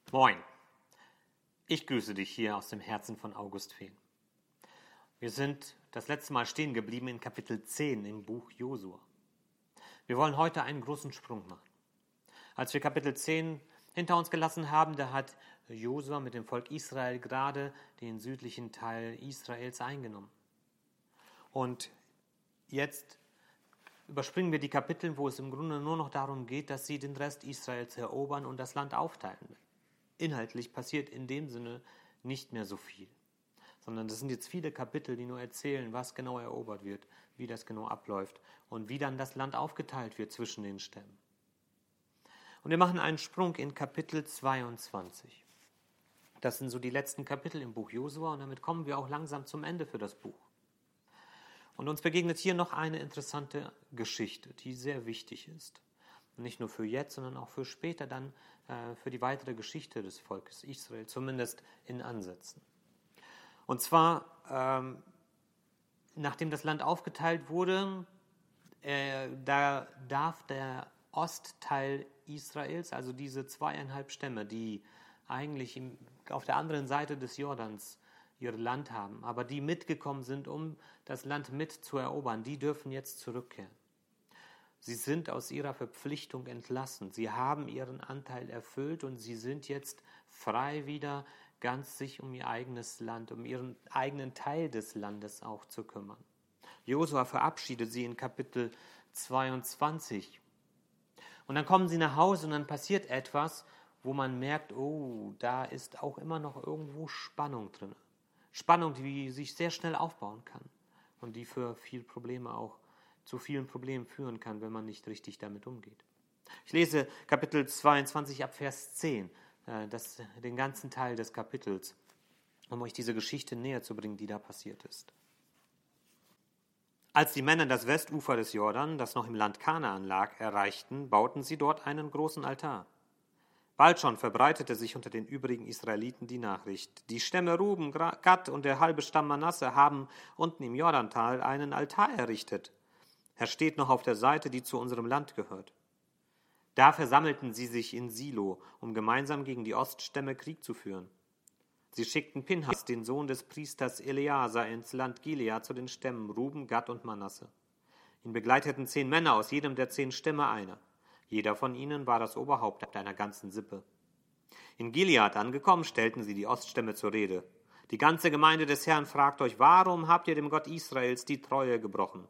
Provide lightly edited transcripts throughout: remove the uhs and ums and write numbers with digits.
Moin, ich grüße dich hier aus dem Herzen von August Fehn. Wir sind das letzte Mal stehen geblieben in Kapitel 10 im Buch Josua. Wir wollen heute einen großen Sprung machen. Als wir Kapitel 10 hinter uns gelassen haben, da hat Josua mit dem Volk Israel gerade den südlichen Teil Israels eingenommen. Und jetzt überspringen wir die Kapitel, wo es im Grunde nur noch darum geht, dass sie den Rest Israels erobern und das Land aufteilen. Inhaltlich passiert in dem Sinne nicht mehr so viel, sondern das sind jetzt viele Kapitel, die nur erzählen, was genau erobert wird, wie das genau abläuft und wie dann das Land aufgeteilt wird zwischen den Stämmen. Und wir machen einen Sprung in Kapitel 22. Das sind so die letzten Kapitel im Buch Josua und damit kommen wir auch langsam zum Ende für das Buch. Und uns begegnet hier noch eine interessante Geschichte, die sehr wichtig ist. Nicht nur für jetzt, sondern auch für später dann für die weitere Geschichte des Volkes Israel, zumindest in Ansätzen. Und zwar, nachdem das Land aufgeteilt wurde, da darf der Ostteil Israels, also diese 2,5 Stämme, die eigentlich auf der anderen Seite des Jordans ihr Land haben, aber die mitgekommen sind, um das Land mit zu erobern, die dürfen jetzt zurückkehren. Sie sind aus ihrer Verpflichtung entlassen. Sie haben ihren Anteil erfüllt und sie sind jetzt frei wieder, ganz sich um ihr eigenes Land, um ihren eigenen Teil des Landes auch zu kümmern. Josua verabschiedet sie in Kapitel 22. Und dann kommen sie nach Hause und dann passiert etwas, wo man merkt, oh, da ist auch immer noch irgendwo Spannung drin. Spannung, die sich sehr schnell aufbauen kann und die für viele Probleme auch zu vielen Problemen führen kann, wenn man nicht richtig damit umgeht. Ich lese Kapitel 22 ab Vers 10, den ganzen Teil des Kapitels, um euch diese Geschichte näher zu bringen, die da passiert ist. Als die Männer das Westufer des Jordan, das noch im Land Kanaan lag, erreichten, bauten sie dort einen großen Altar. Bald schon verbreitete sich unter den übrigen Israeliten die Nachricht: Die Stämme Ruben, Gad und der halbe Stamm Manasse haben unten im Jordantal einen Altar errichtet. Er steht noch auf der Seite, die zu unserem Land gehört. Da versammelten sie sich in Silo, um gemeinsam gegen die Oststämme Krieg zu führen. Sie schickten Pinhas, den Sohn des Priesters Eleazar, ins Land Gilead zu den Stämmen Ruben, Gad und Manasse. Ihn begleiteten 10 Männer, aus jedem der 10 Stämme einer. Jeder von ihnen war das Oberhaupt einer ganzen Sippe. In Gilead angekommen, stellten sie die Oststämme zur Rede. Die ganze Gemeinde des Herrn fragt euch: Warum habt ihr dem Gott Israels die Treue gebrochen?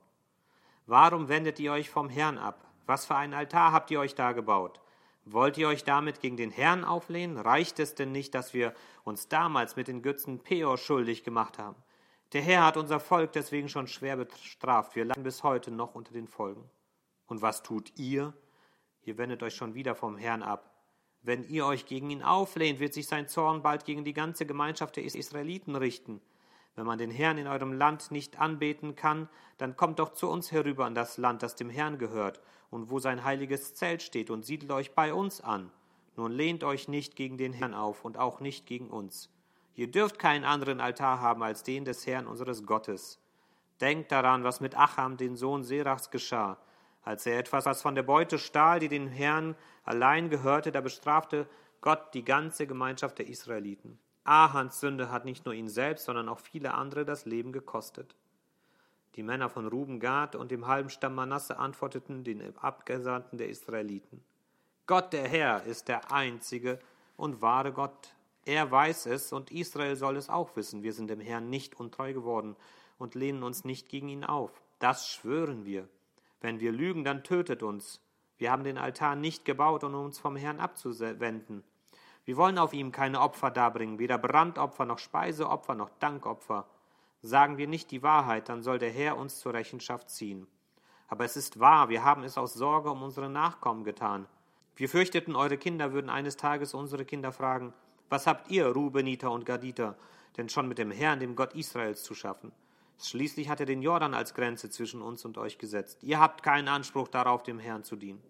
Warum wendet ihr euch vom Herrn ab? Was für einen Altar habt ihr euch da gebaut? Wollt ihr euch damit gegen den Herrn auflehnen? Reicht es denn nicht, dass wir uns damals mit den Götzen Peor schuldig gemacht haben? Der Herr hat unser Volk deswegen schon schwer bestraft. Wir leiden bis heute noch unter den Folgen. Und was tut ihr? Ihr wendet euch schon wieder vom Herrn ab. Wenn ihr euch gegen ihn auflehnt, wird sich sein Zorn bald gegen die ganze Gemeinschaft der Israeliten richten. Wenn man den Herrn in eurem Land nicht anbeten kann, dann kommt doch zu uns herüber an das Land, das dem Herrn gehört und wo sein heiliges Zelt steht, und siedelt euch bei uns an. Nun lehnt euch nicht gegen den Herrn auf und auch nicht gegen uns. Ihr dürft keinen anderen Altar haben als den des Herrn unseres Gottes. Denkt daran, was mit Acham, den Sohn Serachs, geschah. Als er etwas von der Beute stahl, die dem Herrn allein gehörte, da bestrafte Gott die ganze Gemeinschaft der Israeliten. Ahans Sünde hat nicht nur ihn selbst, sondern auch viele andere das Leben gekostet. Die Männer von Ruben, Gad und dem halben Stamm Manasse antworteten den Abgesandten der Israeliten: Gott, der Herr, ist der einzige und wahre Gott. Er weiß es und Israel soll es auch wissen. Wir sind dem Herrn nicht untreu geworden und lehnen uns nicht gegen ihn auf. Das schwören wir. Wenn wir lügen, dann tötet uns. Wir haben den Altar nicht gebaut, um uns vom Herrn abzuwenden. Wir wollen auf ihm keine Opfer darbringen, weder Brandopfer noch Speiseopfer noch Dankopfer. Sagen wir nicht die Wahrheit, dann soll der Herr uns zur Rechenschaft ziehen. Aber es ist wahr, wir haben es aus Sorge um unsere Nachkommen getan. Wir fürchteten, eure Kinder würden eines Tages unsere Kinder fragen: Was habt ihr, Rubeniter und Gaditer, denn schon mit dem Herrn, dem Gott Israels, zu schaffen? Schließlich hat er den Jordan als Grenze zwischen uns und euch gesetzt. Ihr habt keinen Anspruch darauf, dem Herrn zu dienen.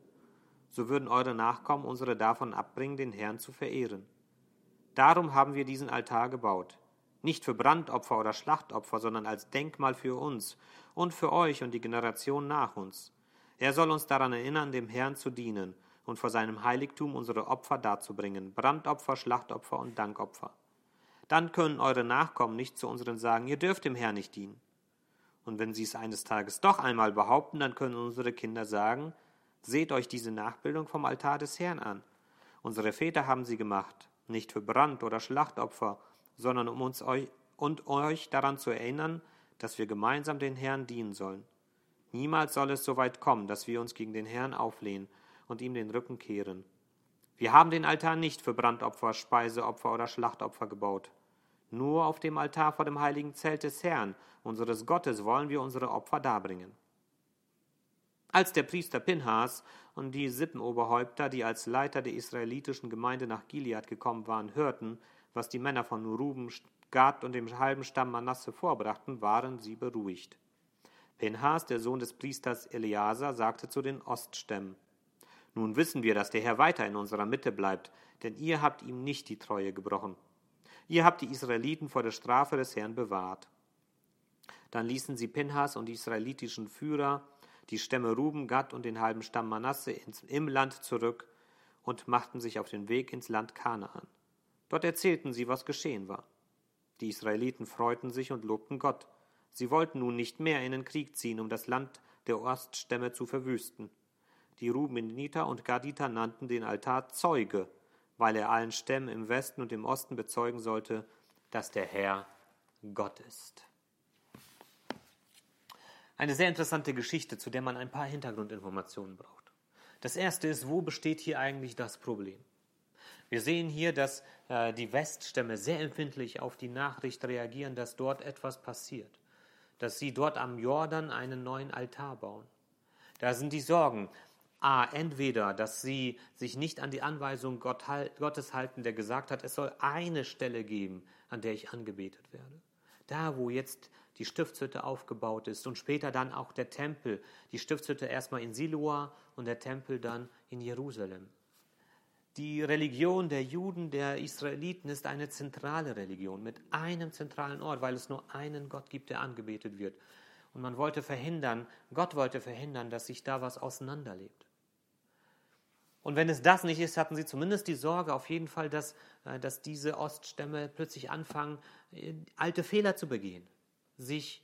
So würden eure Nachkommen unsere davon abbringen, den Herrn zu verehren. Darum haben wir diesen Altar gebaut. Nicht für Brandopfer oder Schlachtopfer, sondern als Denkmal für uns und für euch und die Generation nach uns. Er soll uns daran erinnern, dem Herrn zu dienen und vor seinem Heiligtum unsere Opfer darzubringen, Brandopfer, Schlachtopfer und Dankopfer. Dann können eure Nachkommen nicht zu unseren sagen, ihr dürft dem Herrn nicht dienen. Und wenn sie es eines Tages doch einmal behaupten, dann können unsere Kinder sagen, seht euch diese Nachbildung vom Altar des Herrn an. Unsere Väter haben sie gemacht, nicht für Brand- oder Schlachtopfer, sondern um euch daran zu erinnern, dass wir gemeinsam den Herrn dienen sollen. Niemals soll es so weit kommen, dass wir uns gegen den Herrn auflehnen und ihm den Rücken kehren. Wir haben den Altar nicht für Brandopfer, Speiseopfer oder Schlachtopfer gebaut. Nur auf dem Altar vor dem heiligen Zelt des Herrn, unseres Gottes, wollen wir unsere Opfer darbringen. Als der Priester Pinhas und die Sippenoberhäupter, die als Leiter der israelitischen Gemeinde nach Gilead gekommen waren, hörten, was die Männer von Ruben, Gad und dem halben Stamm Manasse vorbrachten, waren sie beruhigt. Pinhas, der Sohn des Priesters Eleazar, sagte zu den Oststämmen: Nun wissen wir, dass der Herr weiter in unserer Mitte bleibt, denn ihr habt ihm nicht die Treue gebrochen. Ihr habt die Israeliten vor der Strafe des Herrn bewahrt. Dann ließen sie Pinhas und die israelitischen Führer, die Stämme Ruben, Gad und den halben Stamm Manasse im Land zurück und machten sich auf den Weg ins Land Kanaan. Dort erzählten sie, was geschehen war. Die Israeliten freuten sich und lobten Gott. Sie wollten nun nicht mehr in den Krieg ziehen, um das Land der Oststämme zu verwüsten. Die Rubeniter und Gaditer nannten den Altar Zeuge, weil er allen Stämmen im Westen und im Osten bezeugen sollte, dass der Herr Gott ist. Eine sehr interessante Geschichte, zu der man ein paar Hintergrundinformationen braucht. Das erste ist, wo besteht hier eigentlich das Problem? Wir sehen hier, dass die Weststämme sehr empfindlich auf die Nachricht reagieren, dass dort etwas passiert, dass sie dort am Jordan einen neuen Altar bauen. Da sind die Sorgen, entweder, dass sie sich nicht an die Anweisung Gottes halten, der gesagt hat, es soll eine Stelle geben, an der ich angebetet werde. Da, wo jetzt die Stiftshütte aufgebaut ist und später dann auch der Tempel, die Stiftshütte erstmal in Siloa und der Tempel dann in Jerusalem. Die Religion der Juden, der Israeliten, ist eine zentrale Religion mit einem zentralen Ort, weil es nur einen Gott gibt, der angebetet wird. Und Gott wollte verhindern, dass sich da was auseinanderlebt. Und wenn es das nicht ist, hatten sie zumindest die Sorge auf jeden Fall, dass diese Oststämme plötzlich anfangen, alte Fehler zu begehen, sich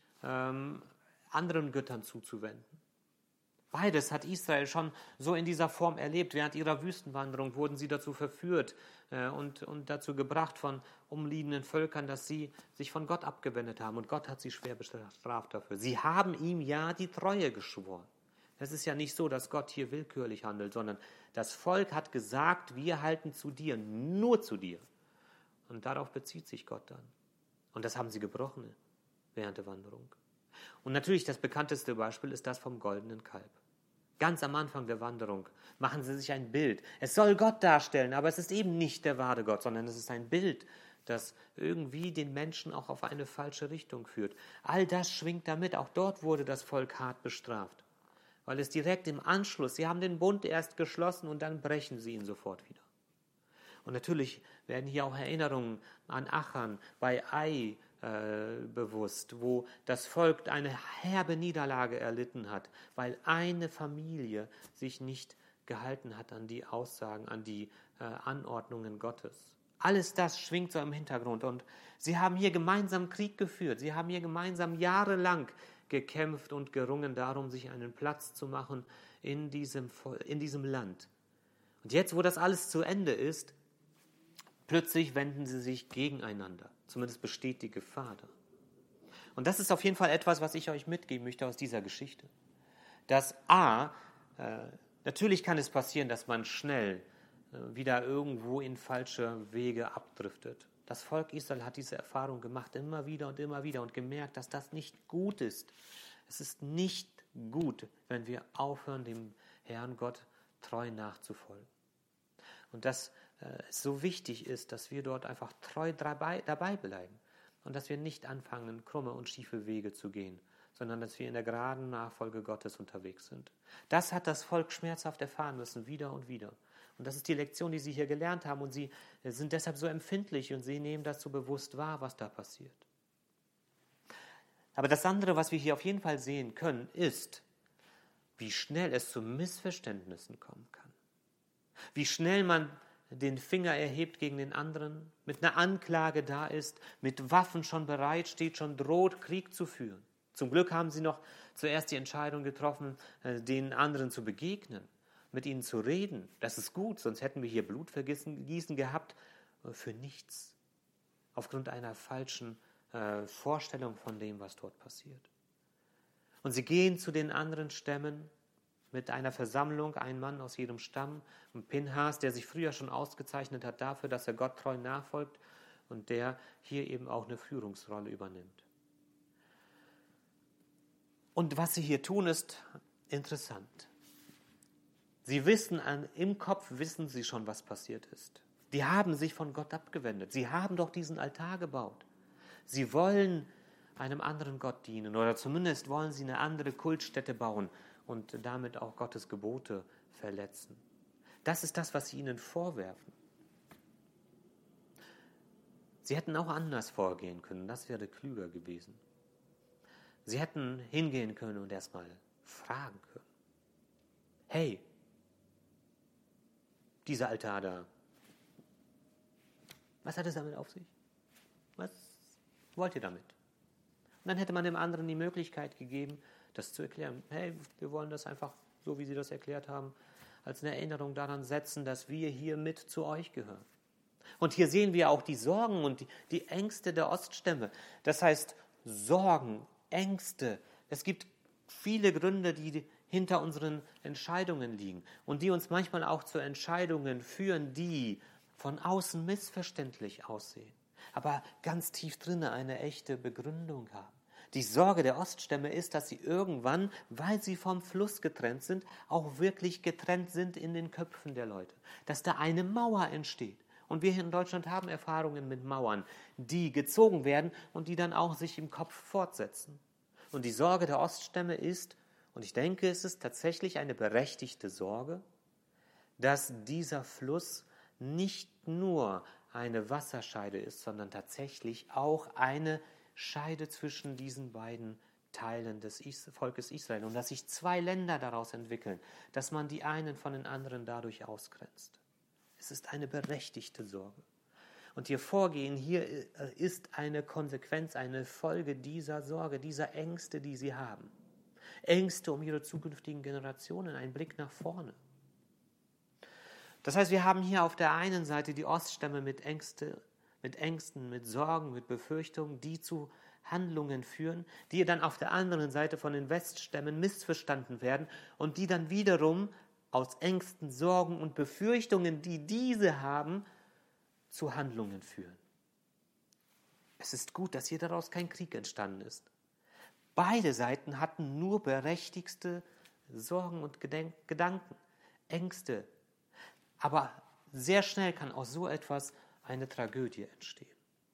anderen Göttern zuzuwenden. Beides hat Israel schon so in dieser Form erlebt. Während ihrer Wüstenwanderung wurden sie dazu verführt und dazu gebracht von umliegenden Völkern, dass sie sich von Gott abgewendet haben. Und Gott hat sie schwer bestraft dafür. Sie haben ihm ja die Treue geschworen. Es ist ja nicht so, dass Gott hier willkürlich handelt, sondern das Volk hat gesagt, wir halten zu dir, nur zu dir. Und darauf bezieht sich Gott dann. Und das haben sie gebrochen während der Wanderung. Und natürlich das bekannteste Beispiel ist das vom goldenen Kalb. Ganz am Anfang der Wanderung machen sie sich ein Bild. Es soll Gott darstellen, aber es ist eben nicht der wahre Gott, sondern es ist ein Bild, das irgendwie den Menschen auch auf eine falsche Richtung führt. All das schwingt damit. Auch dort wurde das Volk hart bestraft, weil es direkt im Anschluss, sie haben den Bund erst geschlossen und dann brechen sie ihn sofort wieder. Und natürlich werden hier auch Erinnerungen an Achan bei Ai bewusst, wo das Volk eine herbe Niederlage erlitten hat, weil eine Familie sich nicht gehalten hat an die Aussagen, an die Anordnungen Gottes. Alles das schwingt so im Hintergrund und sie haben hier gemeinsam Krieg geführt, sie haben hier gemeinsam jahrelang gekämpft und gerungen darum, sich einen Platz zu machen in diesem Land. Und jetzt, wo das alles zu Ende ist, plötzlich wenden sie sich gegeneinander. Zumindest besteht die Gefahr da. Und das ist auf jeden Fall etwas, was ich euch mitgeben möchte aus dieser Geschichte. Dass natürlich kann es passieren, dass man schnell wieder irgendwo in falsche Wege abdriftet. Das Volk Israel hat diese Erfahrung gemacht, immer wieder und gemerkt, dass das nicht gut ist. Es ist nicht gut, wenn wir aufhören, dem Herrn Gott treu nachzufolgen. Und dass es so wichtig ist, dass wir dort einfach treu dabei bleiben und dass wir nicht anfangen, krumme und schiefe Wege zu gehen, sondern dass wir in der geraden Nachfolge Gottes unterwegs sind. Das hat das Volk schmerzhaft erfahren müssen, wieder und wieder. Und das ist die Lektion, die sie hier gelernt haben und sie sind deshalb so empfindlich und sie nehmen das so bewusst wahr, was da passiert. Aber das andere, was wir hier auf jeden Fall sehen können, ist, wie schnell es zu Missverständnissen kommen kann. Wie schnell man den Finger erhebt gegen den anderen, mit einer Anklage da ist, mit Waffen schon bereit steht, schon droht, Krieg zu führen. Zum Glück haben sie noch zuerst die Entscheidung getroffen, den anderen zu begegnen, mit ihnen zu reden. Das ist gut, sonst hätten wir hier Blutvergießen gehabt für nichts. Aufgrund einer falschen Vorstellung von dem, was dort passiert. Und sie gehen zu den anderen Stämmen mit einer Versammlung, ein Mann aus jedem Stamm, und Pinhas, der sich früher schon ausgezeichnet hat dafür, dass er Gott treu nachfolgt und der hier eben auch eine Führungsrolle übernimmt. Und was sie hier tun, ist interessant. Sie wissen, im Kopf wissen sie schon, was passiert ist. Die haben sich von Gott abgewendet. Sie haben doch diesen Altar gebaut. Sie wollen einem anderen Gott dienen oder zumindest wollen sie eine andere Kultstätte bauen und damit auch Gottes Gebote verletzen. Das ist das, was sie ihnen vorwerfen. Sie hätten auch anders vorgehen können, das wäre klüger gewesen. Sie hätten hingehen können und erstmal fragen können. Hey, dieser Altar da, was hat es damit auf sich? Was wollt ihr damit? Und dann hätte man dem anderen die Möglichkeit gegeben, das zu erklären. Hey, wir wollen das einfach, so wie Sie das erklärt haben, als eine Erinnerung daran setzen, dass wir hier mit zu euch gehören. Und hier sehen wir auch die Sorgen und die Ängste der Oststämme. Das heißt, Sorgen, Ängste. Es gibt viele Gründe, die hinter unseren Entscheidungen liegen und die uns manchmal auch zu Entscheidungen führen, die von außen missverständlich aussehen, aber ganz tief drinnen eine echte Begründung haben. Die Sorge der Oststämme ist, dass sie irgendwann, weil sie vom Fluss getrennt sind, auch wirklich getrennt sind in den Köpfen der Leute. Dass da eine Mauer entsteht. Und wir hier in Deutschland haben Erfahrungen mit Mauern, die gezogen werden und die dann auch sich im Kopf fortsetzen. Und die Sorge der Oststämme ist, und ich denke, es ist tatsächlich eine berechtigte Sorge, dass dieser Fluss nicht nur eine Wasserscheide ist, sondern tatsächlich auch eine Scheide zwischen diesen beiden Teilen des Volkes Israel und dass sich zwei Länder daraus entwickeln, dass man die einen von den anderen dadurch ausgrenzt. Es ist eine berechtigte Sorge. Und ihr Vorgehen hier ist eine Konsequenz, eine Folge dieser Sorge, dieser Ängste, die sie haben. Ängste um ihre zukünftigen Generationen, ein Blick nach vorne. Das heißt, wir haben hier auf der einen Seite die Oststämme mit Ängsten, mit Sorgen, mit Befürchtungen, die zu Handlungen führen, die dann auf der anderen Seite von den Weststämmen missverstanden werden und die dann wiederum aus Ängsten, Sorgen und Befürchtungen, die diese haben, zu Handlungen führen. Es ist gut, dass hier daraus kein Krieg entstanden ist. Beide Seiten hatten nur berechtigte Sorgen und Gedanken, Ängste. Aber sehr schnell kann aus so etwas eine Tragödie entstehen.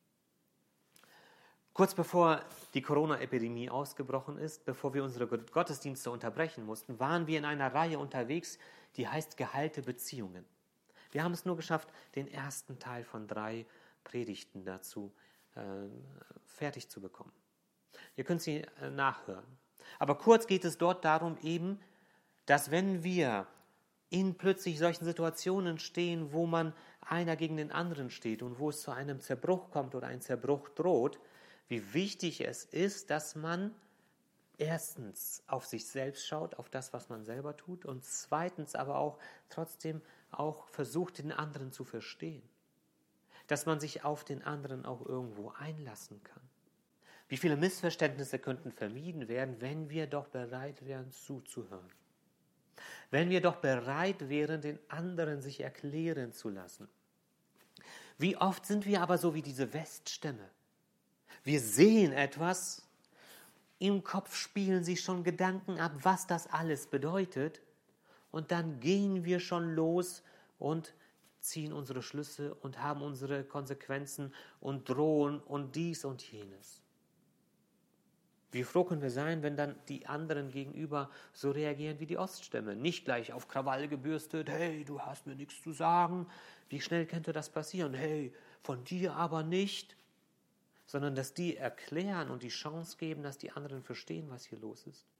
Kurz bevor die Corona-Epidemie ausgebrochen ist, bevor wir unsere Gottesdienste unterbrechen mussten, waren wir in einer Reihe unterwegs, die heißt Geheilte Beziehungen. Wir haben es nur geschafft, den ersten Teil von 3 Predigten dazu fertig zu bekommen. Ihr könnt sie nachhören. Aber kurz geht es dort darum eben, dass wenn wir in plötzlich solchen Situationen stehen, wo man einer gegen den anderen steht und wo es zu einem Zerbruch kommt oder ein Zerbruch droht, wie wichtig es ist, dass man erstens auf sich selbst schaut, auf das, was man selber tut und zweitens aber auch trotzdem auch versucht, den anderen zu verstehen. Dass man sich auf den anderen auch irgendwo einlassen kann. Wie viele Missverständnisse könnten vermieden werden, wenn wir doch bereit wären, zuzuhören. Wenn wir doch bereit wären, den anderen sich erklären zu lassen. Wie oft sind wir aber so wie diese Weststämme? Wir sehen etwas, im Kopf spielen sich schon Gedanken ab, was das alles bedeutet, und dann gehen wir schon los und ziehen unsere Schlüsse und haben unsere Konsequenzen und drohen und dies und jenes. Wie froh können wir sein, wenn dann die anderen gegenüber so reagieren wie die Oststämme. Nicht gleich auf Krawall gebürstet, hey, du hast mir nichts zu sagen. Wie schnell könnte das passieren? Hey, von dir aber nicht. Sondern dass die erklären und die Chance geben, dass die anderen verstehen, was hier los ist.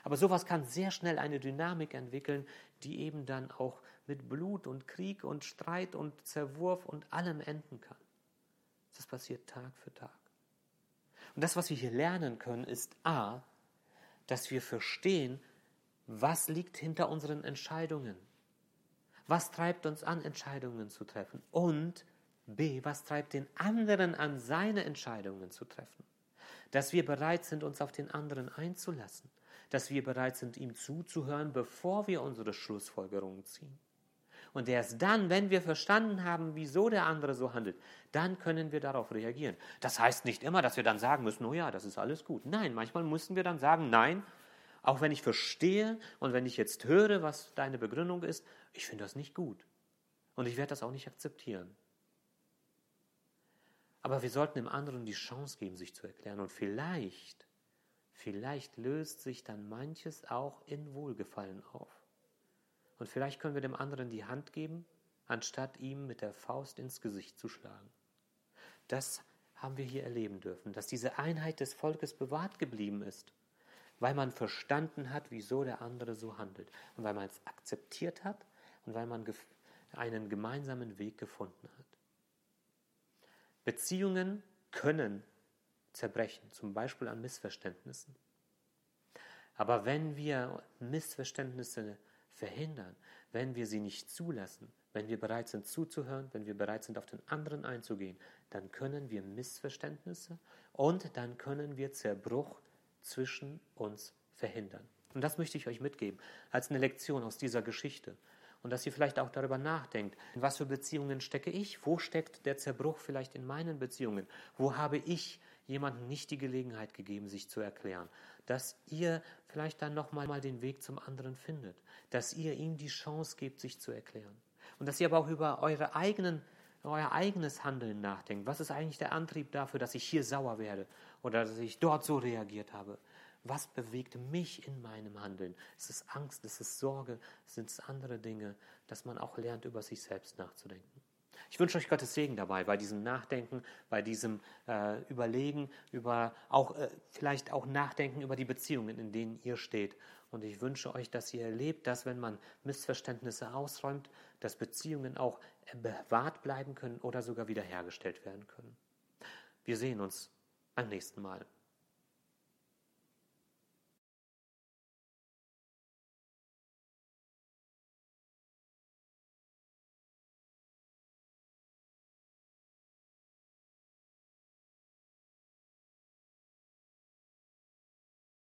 Aber sowas kann sehr schnell eine Dynamik entwickeln, die eben dann auch mit Blut und Krieg und Streit und Zerwurf und allem enden kann. Das passiert Tag für Tag. Und das, was wir hier lernen können, ist A, dass wir verstehen, was liegt hinter unseren Entscheidungen. Was treibt uns an, Entscheidungen zu treffen? Und B, was treibt den anderen an, seine Entscheidungen zu treffen? Dass wir bereit sind, uns auf den anderen einzulassen. Dass wir bereit sind, ihm zuzuhören, bevor wir unsere Schlussfolgerungen ziehen. Und erst dann, wenn wir verstanden haben, wieso der andere so handelt, dann können wir darauf reagieren. Das heißt nicht immer, dass wir dann sagen müssen, oh ja, das ist alles gut. Nein, manchmal müssen wir dann sagen, nein, auch wenn ich verstehe und wenn ich jetzt höre, was deine Begründung ist, ich finde das nicht gut. Und ich werde das auch nicht akzeptieren. Aber wir sollten dem anderen die Chance geben, sich zu erklären. Und vielleicht löst sich dann manches auch in Wohlgefallen auf. Und vielleicht können wir dem anderen die Hand geben, anstatt ihm mit der Faust ins Gesicht zu schlagen. Das haben wir hier erleben dürfen, dass diese Einheit des Volkes bewahrt geblieben ist, weil man verstanden hat, wieso der andere so handelt und weil man es akzeptiert hat und weil man einen gemeinsamen Weg gefunden hat. Beziehungen können zerbrechen, zum Beispiel an Missverständnissen. Aber wenn wir Missverständnisse verhindern, wenn wir sie nicht zulassen, wenn wir bereit sind zuzuhören, wenn wir bereit sind, auf den anderen einzugehen, dann können wir Missverständnisse und dann können wir Zerbruch zwischen uns verhindern. Und das möchte ich euch mitgeben, als eine Lektion aus dieser Geschichte. Und dass ihr vielleicht auch darüber nachdenkt, in was für Beziehungen stecke ich? Wo steckt der Zerbruch vielleicht in meinen Beziehungen? Wo habe ich jemandem nicht die Gelegenheit gegeben, sich zu erklären? Dass ihr vielleicht dann nochmal den Weg zum anderen findet. Dass ihr ihm die Chance gebt, sich zu erklären. Und dass ihr aber auch über euer eigenes Handeln nachdenkt. Was ist eigentlich der Antrieb dafür, dass ich hier sauer werde oder dass ich dort so reagiert habe? Was bewegt mich in meinem Handeln? Ist es Angst, ist es Sorge, sind es andere Dinge, dass man auch lernt, über sich selbst nachzudenken. Ich wünsche euch Gottes Segen dabei, bei diesem Nachdenken, bei diesem Überlegen, vielleicht auch Nachdenken über die Beziehungen, in denen ihr steht. Und ich wünsche euch, dass ihr erlebt, dass wenn man Missverständnisse ausräumt, dass Beziehungen auch bewahrt bleiben können oder sogar wiederhergestellt werden können. Wir sehen uns beim nächsten Mal.